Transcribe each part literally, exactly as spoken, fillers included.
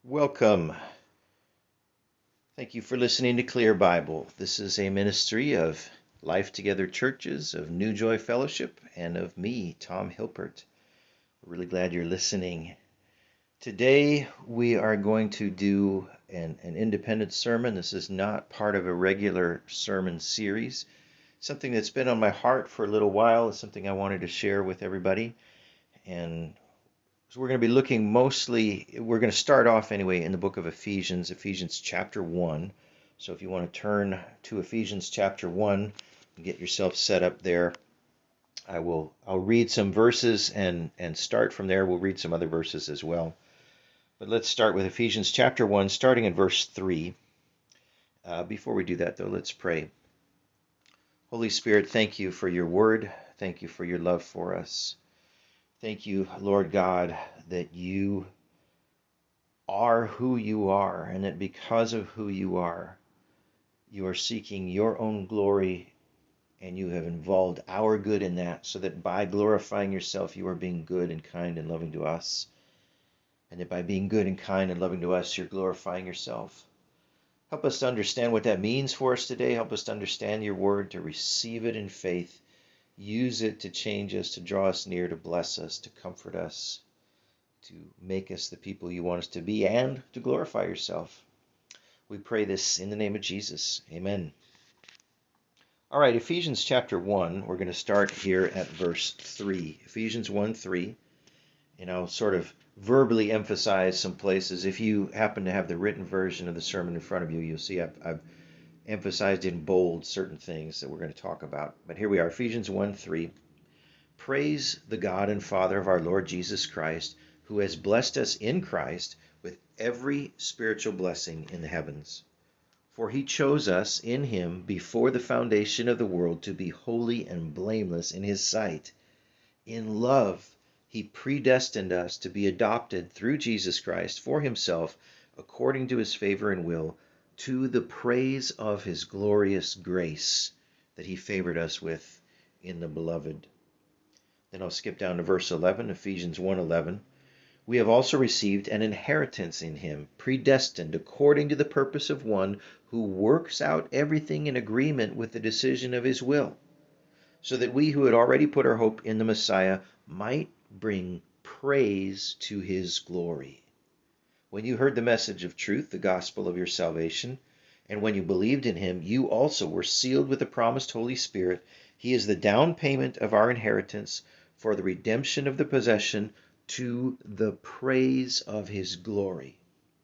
Welcome. Thank you for listening to Clear Bible. This is a ministry of Life Together Churches, of New Joy Fellowship, and of me, Tom Hilpert. We're really glad you're listening. Today we are going to do an, an independent sermon. This is not part of a regular sermon series. Something that's been on my heart for a little while. It's something I wanted to share with everybody. And So we're going to be looking mostly, we're going to start off anyway in the book of Ephesians, Ephesians chapter one. So if you want to turn to Ephesians chapter one and get yourself set up there, I will, I'll read some verses and, and start from there. We'll read some other verses as well. But let's start with Ephesians chapter one, starting in verse three. Uh, before we do that, though, let's pray. Holy Spirit, thank you for your word. Thank you for your love for us. Thank you, Lord God, that you are who you are, and that because of who you are, you are seeking your own glory, and you have involved our good in that, so that by glorifying yourself, you are being good and kind and loving to us. And that by being good and kind and loving to us, you're glorifying yourself. Help us to understand what that means for us today. Help us to understand your word, to receive it in faith. Use it to change us, to draw us near, to bless us, to comfort us, to make us the people you want us to be, and to glorify yourself. We pray this in the name of Jesus. Amen. All right, Ephesians chapter one, we're going to start here at verse three. Ephesians one three, and I'll sort of verbally emphasize some places. If you happen to have the written version of the sermon in front of you, you'll see I've, I've emphasized in bold certain things that we're going to talk about. But here we are, Ephesians one three. Praise the God and Father of our Lord Jesus Christ, who has blessed us in Christ with every spiritual blessing in the heavens. For he chose us in him before the foundation of the world to be holy and blameless in his sight. In love, he predestined us to be adopted through Jesus Christ for himself, according to his favor and will, to the praise of his glorious grace that he favored us with in the beloved. Then I'll skip down to verse eleven, Ephesians one eleven. We have also received an inheritance in him, predestined according to the purpose of one who works out everything in agreement with the decision of his will, so that we who had already put our hope in the Messiah might bring praise to his glory. When you heard the message of truth, the gospel of your salvation, and when you believed in him, you also were sealed with the promised Holy Spirit. He is the down payment of our inheritance for the redemption of the possession to the praise of his glory.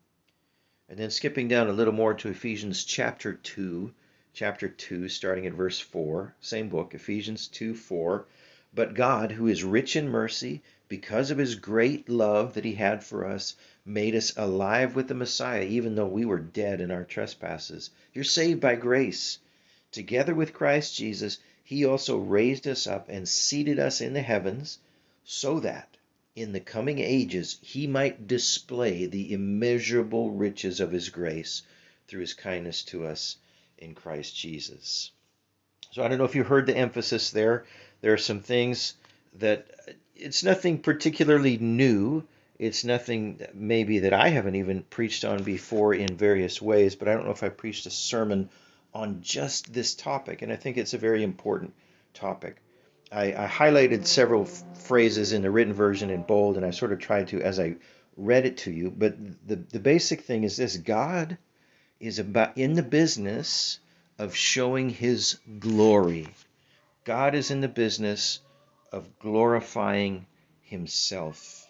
And then skipping down a little more to Ephesians chapter two, chapter two, starting at verse four, same book, Ephesians two four. But God, who is rich in mercy, because of his great love that he had for us, made us alive with the Messiah, even though we were dead in our trespasses. You're saved by grace. Together with Christ Jesus, he also raised us up and seated us in the heavens, so that in the coming ages he might display the immeasurable riches of his grace through his kindness to us in Christ Jesus. So I don't know if you heard the emphasis there. There are some things that it's nothing particularly new. It's nothing maybe that I haven't even preached on before in various ways, but I don't know if I preached a sermon on just this topic, and I think it's a very important topic. I, I highlighted several f- phrases in the written version in bold, and I sort of tried to as I read it to you, but the, the basic thing is this: God is about in the business of showing his glory. God is in the business of glorifying himself.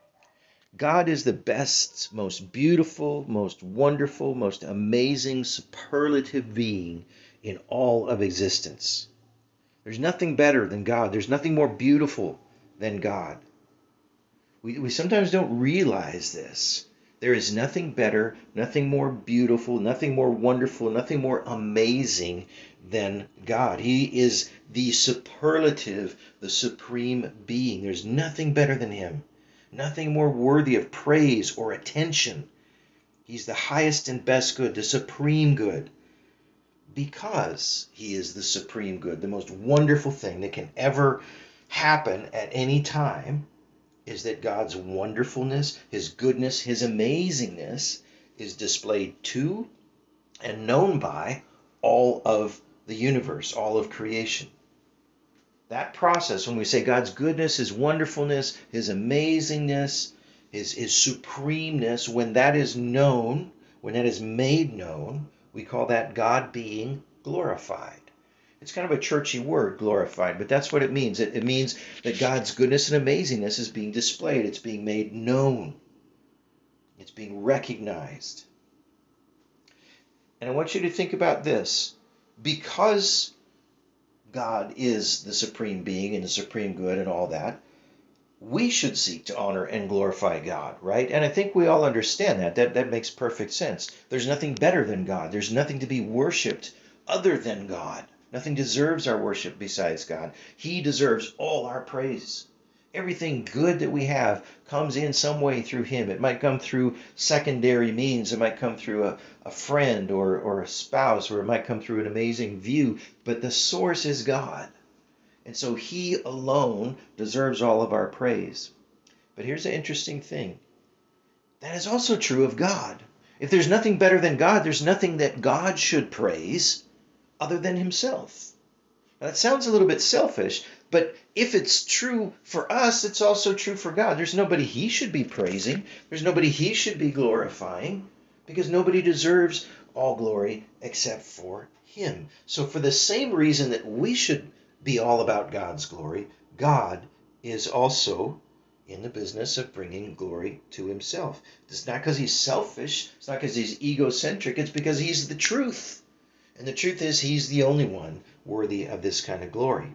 God is the best, most beautiful, most wonderful, most amazing, superlative being in all of existence. There's nothing better than God. There's nothing more beautiful than God. We, we sometimes don't realize this. There is nothing better, nothing more beautiful, nothing more wonderful, nothing more amazing than God. He is the superlative, the supreme being. There's nothing better than him. Nothing more worthy of praise or attention. He's the highest and best good, the supreme good. Because he is the supreme good, the most wonderful thing that can ever happen at any time, is that God's wonderfulness, his goodness, his amazingness is displayed to and known by all of the universe, all of creation. That process, when we say God's goodness, his wonderfulness, his amazingness, his, his supremeness, when that is known, when that is made known, we call that God being glorified. It's kind of a churchy word, glorified, but that's what it means. It, it means that God's goodness and amazingness is being displayed. It's being made known. It's being recognized. And I want you to think about this. Because God is the supreme being and the supreme good and all that, we should seek to honor and glorify God, right? And I think we all understand that. That, that makes perfect sense. There's nothing better than God. There's nothing to be worshipped other than God. Nothing deserves our worship besides God. He deserves all our praise. Everything good that we have comes in some way through him. It might come through secondary means. It might come through a, a friend or, or a spouse, or it might come through an amazing view. But the source is God. And so he alone deserves all of our praise. But here's the interesting thing. That is also true of God. If there's nothing better than God, there's nothing that God should praise other than himself. Now, that sounds a little bit selfish, but if it's true for us, it's also true for God. There's nobody he should be praising. There's nobody he should be glorifying, because nobody deserves all glory except for him. So for the same reason that we should be all about God's glory, God is also in the business of bringing glory to himself. It's not because he's selfish. It's not because he's egocentric. It's because he's the truth. And the truth is, he's the only one worthy of this kind of glory.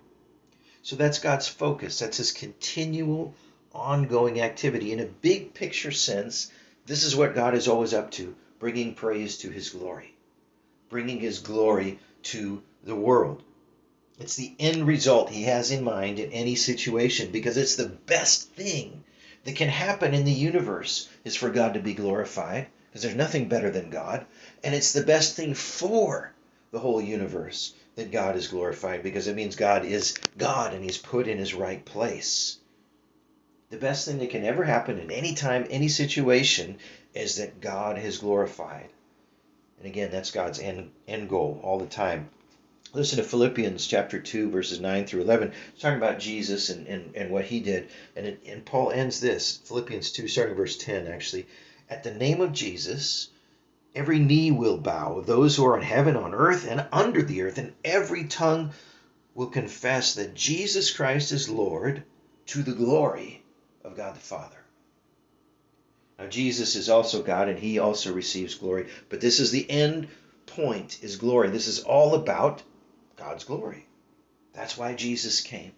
So that's God's focus. That's his continual, ongoing activity. In a big picture sense, this is what God is always up to, bringing praise to his glory, bringing his glory to the world. It's the end result he has in mind in any situation, because it's the best thing that can happen in the universe is for God to be glorified, because there's nothing better than God. And it's the best thing for the whole universe that God is glorified, because it means God is God and he's put in his right place. The best thing that can ever happen in any time, any situation, is that God is glorified. And again, that's God's end, end goal all the time. Listen to Philippians chapter two, verses nine through eleven. It's talking about Jesus and, and, and what he did. And, it, and Paul ends this, Philippians two, starting verse ten, actually. At the name of Jesus, every knee will bow, of those who are in heaven, on earth, and under the earth, and every tongue will confess that Jesus Christ is Lord, to the glory of God the Father. Now, Jesus is also God, and he also receives glory. But this is the end point, is glory. This is all about God's glory. That's why Jesus came.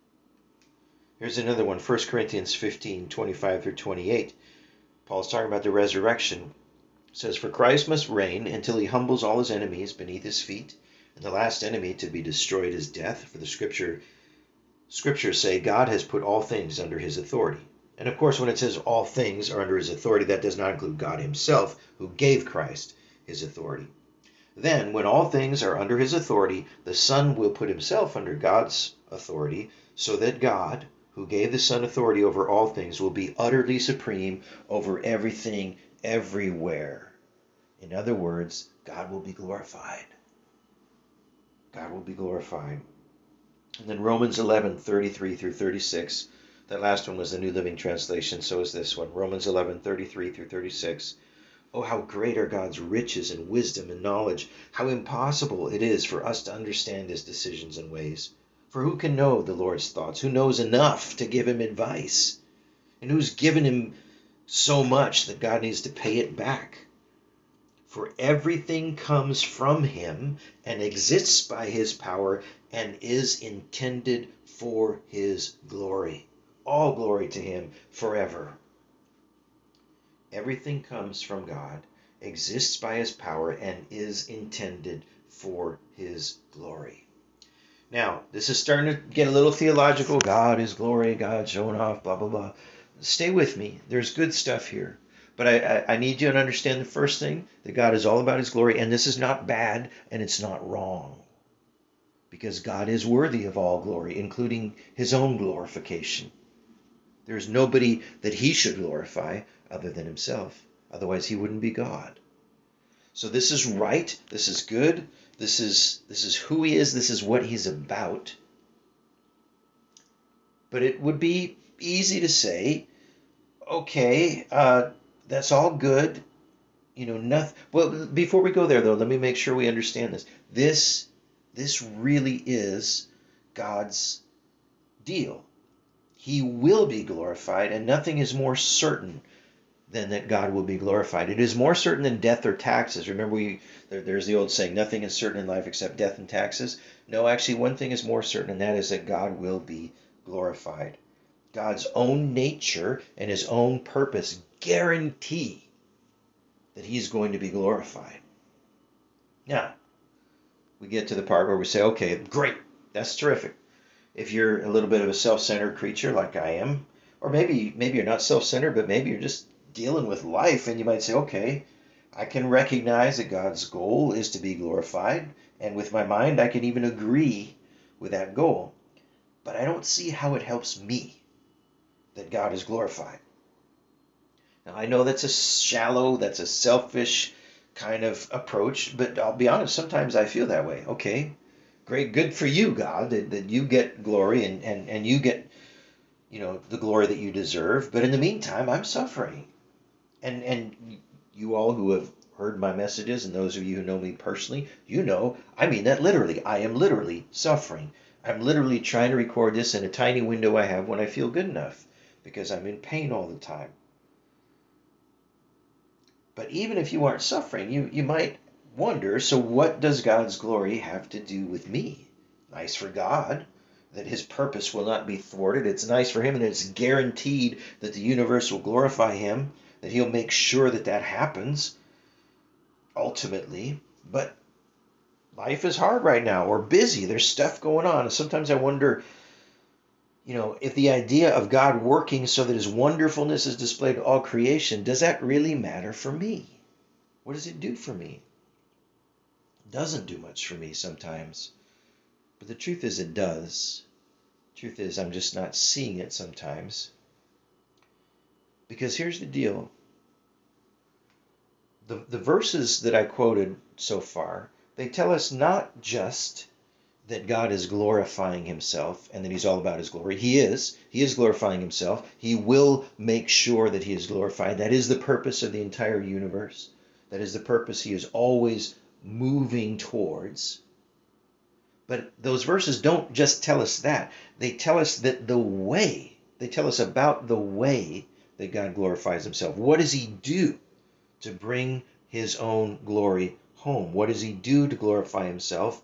Here's another one, First Corinthians fifteen, twenty-five through twenty-eight. Paul's talking about the resurrection. It says, for Christ must reign until he humbles all his enemies beneath his feet, and the last enemy to be destroyed is death. For the scripture, scriptures say God has put all things under his authority. And of course, when it says all things are under his authority, that does not include God himself, who gave Christ his authority. Then, when all things are under his authority, the Son will put himself under God's authority, so that God, who gave the Son authority over all things, will be utterly supreme over everything, everywhere. In other words, God will be glorified. God will be glorified. And then Romans eleven, thirty-three through thirty-six. That last one was the New Living Translation, so is this one. Romans eleven, thirty-three through thirty-six. Oh, how great are God's riches and wisdom and knowledge. How impossible it is for us to understand his decisions and ways. For who can know the Lord's thoughts? Who knows enough to give him advice? And who's given him so much that God needs to pay it back? For everything comes from him and exists by his power and is intended for his glory. All glory to him forever. Everything comes from God, exists by his power, and is intended for his glory. Now, this is starting to get a little theological. God is glory, God showing off, blah, blah, blah. Stay with me. There's good stuff here. But I, I, I need you to understand the first thing, that God is all about his glory, and this is not bad, and it's not wrong. Because God is worthy of all glory, including his own glorification. There's nobody that he should glorify other than himself. Otherwise, he wouldn't be God. So this is right. This is good. This is this is who he is. This is what he's about. But it would be easy to say, okay, uh, that's all good. You know, nothing. Well, before we go there, though, let me make sure we understand this. This, this really is God's deal. He will be glorified, and nothing is more certain than that God will be glorified. It is more certain than death or taxes. Remember, we there, there's the old saying, nothing is certain in life except death and taxes. No, actually, one thing is more certain, and that is that God will be glorified. God's own nature and his own purpose guarantee that he's going to be glorified. Now, we get to the part where we say, okay, great, that's terrific. If you're a little bit of a self-centered creature like I am, or maybe maybe you're not self-centered, but maybe you're just dealing with life, and you might say, okay, I can recognize that God's goal is to be glorified, and with my mind I can even agree with that goal. But I don't see how it helps me that God is glorified. Now, I know that's a shallow, that's a selfish kind of approach, but I'll be honest, sometimes I feel that way. Okay, great, good for you, God, that, that you get glory and, and, and you get, you know, the glory that you deserve. But in the meantime, I'm suffering. And, and you all who have heard my messages, and those of you who know me personally, you know, I mean that literally. I am literally suffering. I'm literally trying to record this in a tiny window I have when I feel good enough, because I'm in pain all the time. But even if you aren't suffering, you, you might wonder, so what does God's glory have to do with me? Nice for God that his purpose will not be thwarted. It's nice for him, and it's guaranteed that the universe will glorify him, that he'll make sure that that happens ultimately. But life is hard right now. We're busy. There's stuff going on. And sometimes I wonder, you know, if the idea of God working so that his wonderfulness is displayed to all creation, does that really matter for me? What does it do for me? It doesn't do much for me sometimes. But the truth is it does. The truth is I'm just not seeing it sometimes. Because here's the deal. The, the verses that I quoted so far, they tell us not just that God is glorifying himself and that he's all about his glory. He is. He is glorifying himself. He will make sure that he is glorified. That is the purpose of the entire universe. That is the purpose he is always moving towards. But those verses don't just tell us that. They tell us that the way, they tell us about the way that God glorifies himself. What does he do to bring his own glory home? What does he do to glorify himself?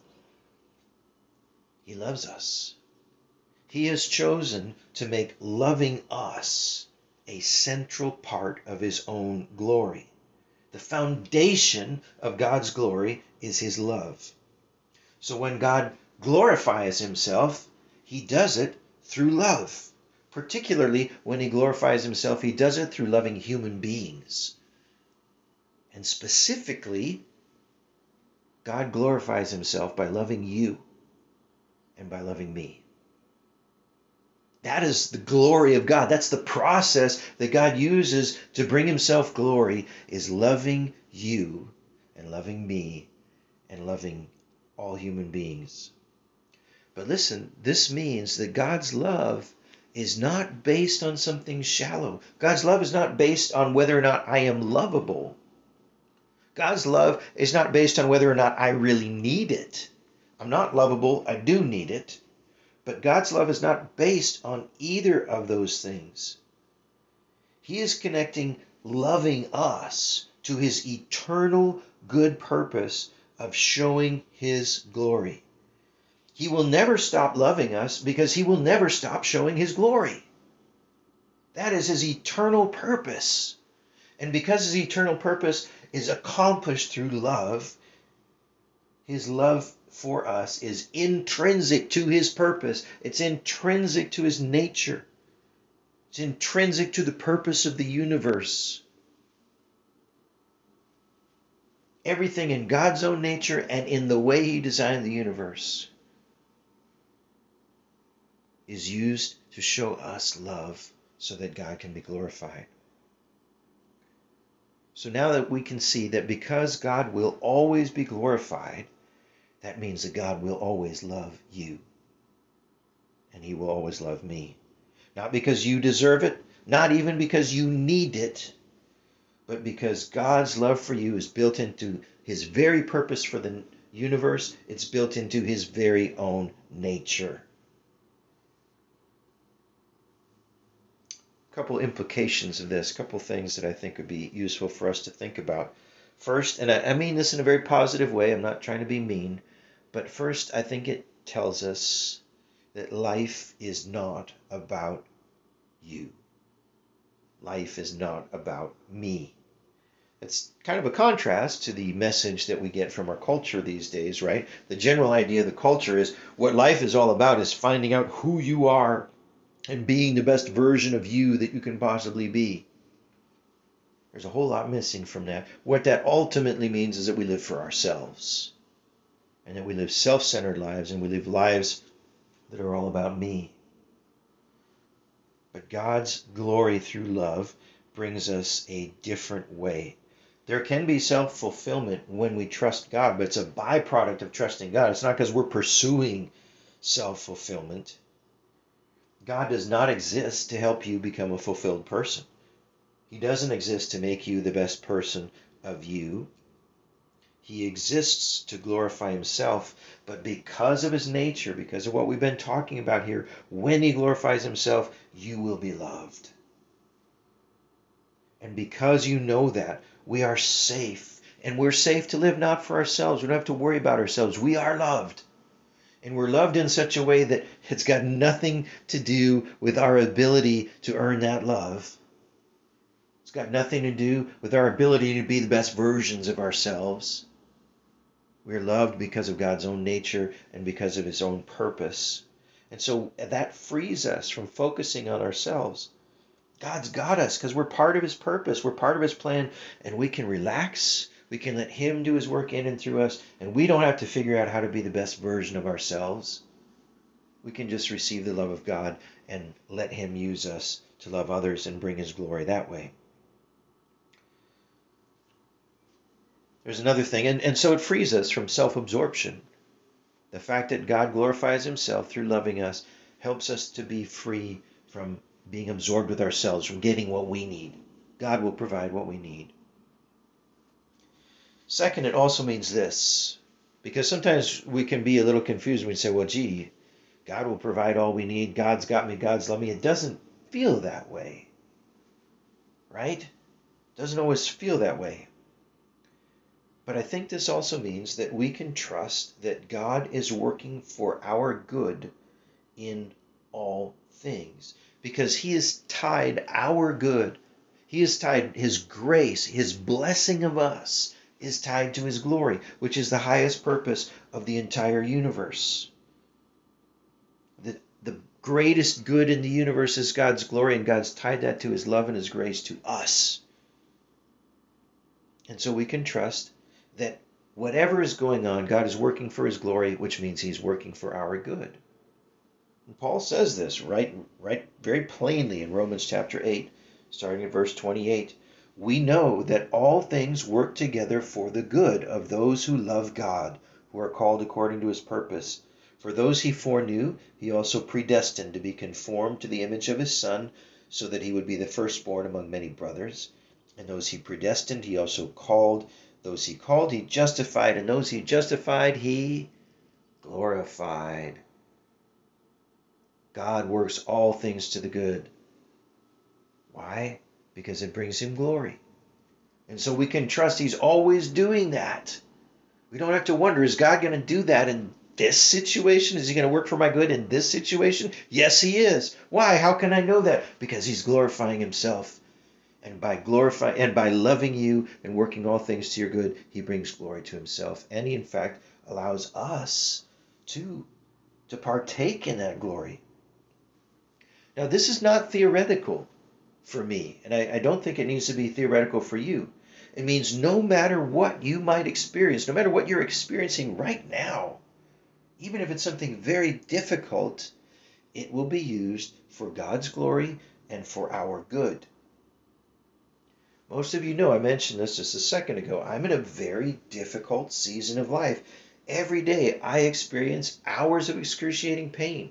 He loves us. He has chosen to make loving us a central part of his own glory. The foundation of God's glory is his love. So when God glorifies himself, he does it through love. Particularly when he glorifies himself, he does it through loving human beings. And specifically, God glorifies himself by loving you and by loving me. That is the glory of God. That's the process that God uses to bring himself glory, is loving you and loving me and loving all human beings. But listen, this means that God's love is not based on something shallow. God's love is not based on whether or not I am lovable. God's love is not based on whether or not I really need it. I'm not lovable, I do need it. But God's love is not based on either of those things. He is connecting loving us to his eternal good purpose of showing his glory. He will never stop loving us because he will never stop showing his glory. That is his eternal purpose. And because his eternal purpose is accomplished through love, his love for us is intrinsic to his purpose. It's intrinsic to his nature. It's intrinsic to the purpose of the universe. Everything in God's own nature and in the way he designed the universe is used to show us love so that God can be glorified. So now that we can see that because God will always be glorified, that means that God will always love you. And he will always love me. Not because you deserve it, not even because you need it, but because God's love for you is built into his very purpose for the universe. It's built into his very own nature. A couple implications of this, a couple things that I think would be useful for us to think about. First, and I, I mean this in a very positive way, I'm not trying to be mean, but first I think it tells us that life is not about you. Life is not about me. It's kind of a contrast to the message that we get from our culture these days, right? The general idea of the culture is what life is all about is finding out who you are and being the best version of you that you can possibly be. There's a whole lot missing from that. What that ultimately means is that we live for ourselves, and that we live self-centered lives, and we live lives that are all about me. But God's glory through love brings us a different way. There can be self-fulfillment when we trust God, but it's a byproduct of trusting God. It's not because we're pursuing self-fulfillment. God does not exist to help you become a fulfilled person. He doesn't exist to make you the best person of you. He exists to glorify himself, but because of his nature, because of what we've been talking about here, when he glorifies himself, you will be loved. And because you know that, we are safe. And we're safe to live not for ourselves. We don't have to worry about ourselves. We are loved. And we're loved in such a way that it's got nothing to do with our ability to earn that love. It's got nothing to do with our ability to be the best versions of ourselves. We're loved because of God's own nature and because of his own purpose. And so that frees us from focusing on ourselves. God's got us because we're part of his purpose. We're part of his plan, and we can relax. We can let him do his work in and through us, and we don't have to figure out how to be the best version of ourselves. We can just receive the love of God and let him use us to love others and bring his glory that way. There's another thing, and, and so it frees us from self-absorption. The fact that God glorifies himself through loving us helps us to be free from being absorbed with ourselves, from getting what we need. God will provide what we need. Second, it also means this, because sometimes we can be a little confused when we say, well, gee, God will provide all we need. God's got me. God's loved me. It doesn't feel that way, right? It doesn't always feel that way. But I think this also means that we can trust that God is working for our good in all things, because he has tied our good, he has tied his grace, his blessing of us is tied to his glory, which is the highest purpose of the entire universe. The, the greatest good in the universe is God's glory, and God's tied that to his love and his grace to us. And so we can trust that whatever is going on, God is working for his glory, which means he's working for our good. And Paul says this right, right very plainly in Romans chapter eight, starting at verse twenty-eight. We know that all things work together for the good of those who love God, who are called according to his purpose. For those he foreknew, he also predestined to be conformed to the image of his Son, so that he would be the firstborn among many brothers. And those he predestined, he also called. Those he called, he justified. And those he justified, he glorified. God works all things to the good. Why? Because it brings him glory. And so we can trust he's always doing that. We don't have to wonder, is God going to do that in this situation? Is he going to work for my good in this situation? Yes, he is. Why? How can I know that? Because he's glorifying himself. And by glorifying and by loving you and working all things to your good, he brings glory to himself. And he, in fact, allows us to, to partake in that glory. Now, this is not theoretical for me, and I, I don't think it needs to be theoretical for you. It means no matter what you might experience, no matter what you're experiencing right now, even if it's something very difficult, it will be used for God's glory and for our good. Most of you know, I mentioned this just a second ago, I'm in a very difficult season of life. Every day I experience hours of excruciating pain.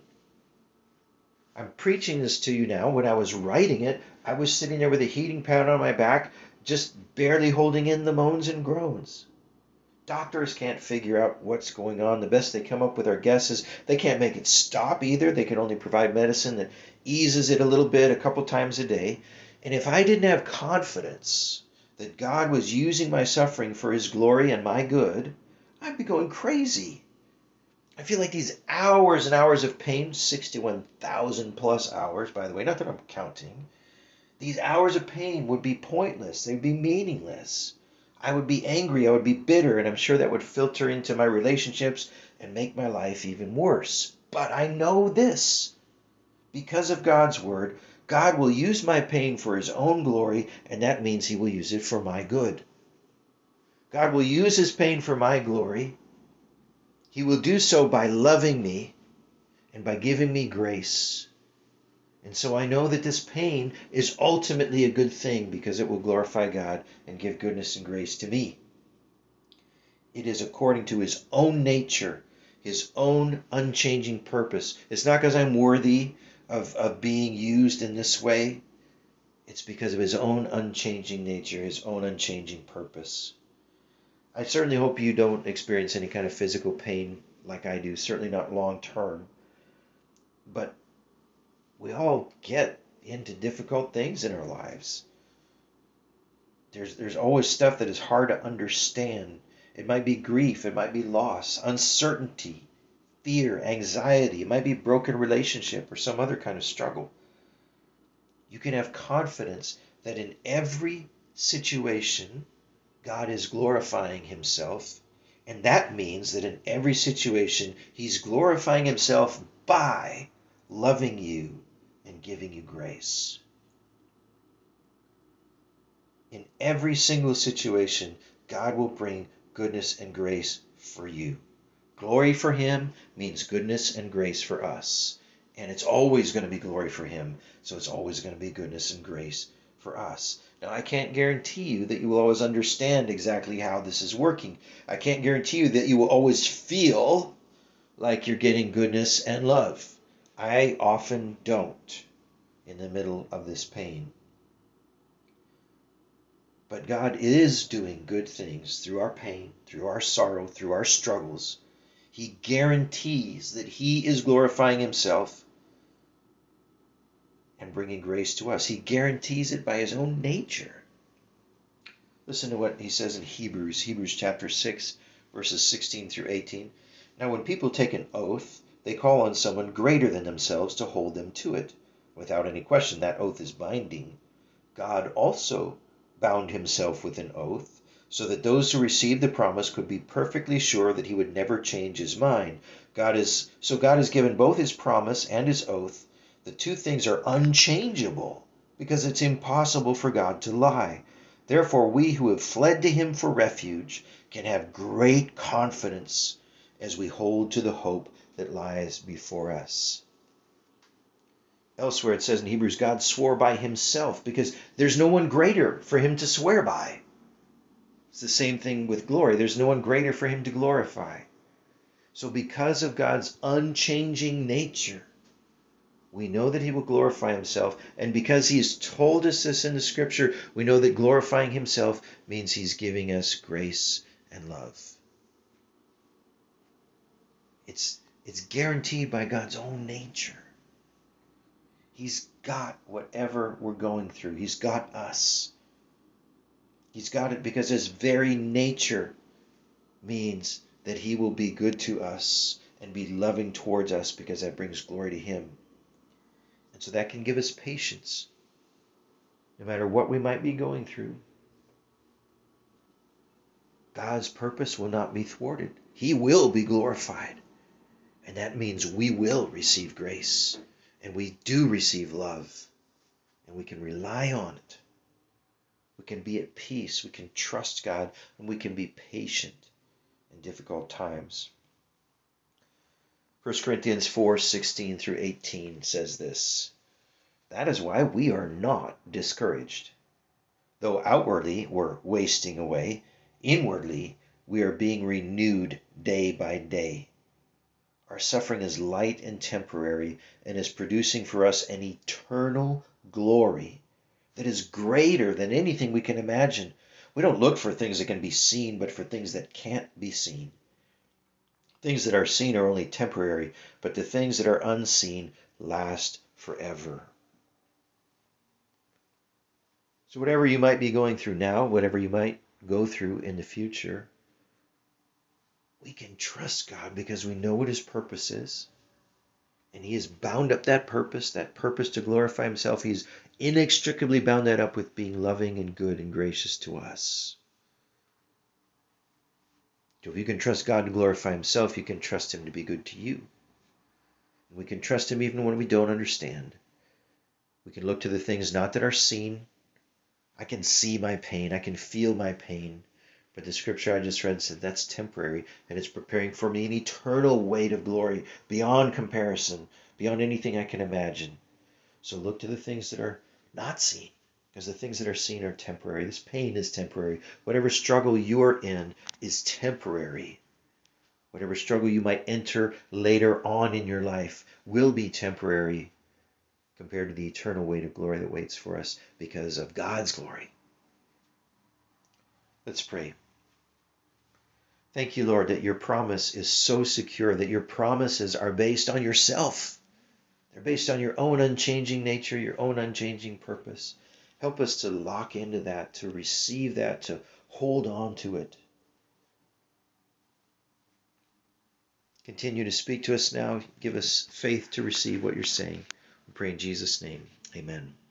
I'm preaching this to you now. When I was writing it, I was sitting there with a heating pad on my back, just barely holding in the moans and groans. Doctors can't figure out what's going on. The best they come up with are guesses. They can't make it stop either. They can only provide medicine that eases it a little bit a couple times a day. And if I didn't have confidence that God was using my suffering for his glory and my good, I'd be going crazy. I feel like these hours and hours of pain, sixty-one thousand plus hours, by the way, not that I'm counting, these hours of pain would be pointless. They'd be meaningless. I would be angry. I would be bitter, and I'm sure that would filter into my relationships and make my life even worse. But I know this. Because of God's word, God will use my pain for his own glory, and that means he will use it for my good. God will use his pain for my glory. He will do so by loving me and by giving me grace. And so I know that this pain is ultimately a good thing because it will glorify God and give goodness and grace to me. It is according to his own nature, his own unchanging purpose. It's not because I'm worthy of, of being used in this way. It's because of his own unchanging nature, his own unchanging purpose. I certainly hope you don't experience any kind of physical pain like I do, certainly not long term. But we all get into difficult things in our lives. There's, there's always stuff that is hard to understand. It might be grief, it might be loss, uncertainty, fear, anxiety. It might be broken relationship or some other kind of struggle. You can have confidence that in every situation, God is glorifying himself. And that means that in every situation, he's glorifying himself by loving you and giving you grace. In every single situation, God will bring goodness and grace for you. Glory for him means goodness and grace for us. And it's always going to be glory for him. So it's always going to be goodness and grace for us. Now, I can't guarantee you that you will always understand exactly how this is working. I can't guarantee you that you will always feel like you're getting goodness and love. I often don't in the middle of this pain. But God is doing good things through our pain, through our sorrow, through our struggles. He guarantees that he is glorifying himself and bringing grace to us. He guarantees it by his own nature. Listen to what he says in Hebrews, Hebrews chapter six, verses sixteen through eighteen. Now when people take an oath, they call on someone greater than themselves to hold them to it. Without any question, that oath is binding. God also bound himself with an oath, so that those who received the promise could be perfectly sure that he would never change his mind. God is so God has given both his promise and his oath. The two things are unchangeable because it's impossible for God to lie. Therefore, we who have fled to him for refuge can have great confidence as we hold to the hope that lies before us. Elsewhere it says in Hebrews, God swore by himself because there's no one greater for him to swear by. It's the same thing with glory. There's no one greater for him to glorify. So because of God's unchanging nature, we know that he will glorify himself. And because he has told us this in the scripture, we know that glorifying himself means he's giving us grace and love. It's, it's guaranteed by God's own nature. He's got whatever we're going through. He's got us. He's got it because his very nature means that he will be good to us and be loving towards us because that brings glory to him. And so that can give us patience, no matter what we might be going through. God's purpose will not be thwarted. He will be glorified. And that means we will receive grace. And we do receive love. And we can rely on it. We can be at peace. We can trust God. And we can be patient in difficult times. First Corinthians four, sixteen through eighteen says this. That is why we are not discouraged. Though outwardly we're wasting away, inwardly we are being renewed day by day. Our suffering is light and temporary and is producing for us an eternal glory that is greater than anything we can imagine. We don't look for things that can be seen, but for things that can't be seen. Things that are seen are only temporary, but the things that are unseen last forever. So whatever you might be going through now, whatever you might go through in the future, we can trust God because we know what his purpose is. And he has bound up that purpose, that purpose to glorify himself. He's inextricably bound that up with being loving and good and gracious to us. So if you can trust God to glorify himself, you can trust him to be good to you. And we can trust him even when we don't understand. We can look to the things not that are seen. I can see my pain. I can feel my pain. But the scripture I just read said that's temporary, and it's preparing for me an eternal weight of glory beyond comparison, beyond anything I can imagine. So look to the things that are not seen, because the things that are seen are temporary. This pain is temporary. Whatever struggle you're in is temporary. Whatever struggle you might enter later on in your life will be temporary compared to the eternal weight of glory that waits for us because of God's glory. Let's pray. Thank you, Lord, that your promise is so secure, that your promises are based on yourself. They're based on your own unchanging nature, your own unchanging purpose. Help us to lock into that, to receive that, to hold on to it. Continue to speak to us now. Give us faith to receive what you're saying. We pray in Jesus' name. Amen.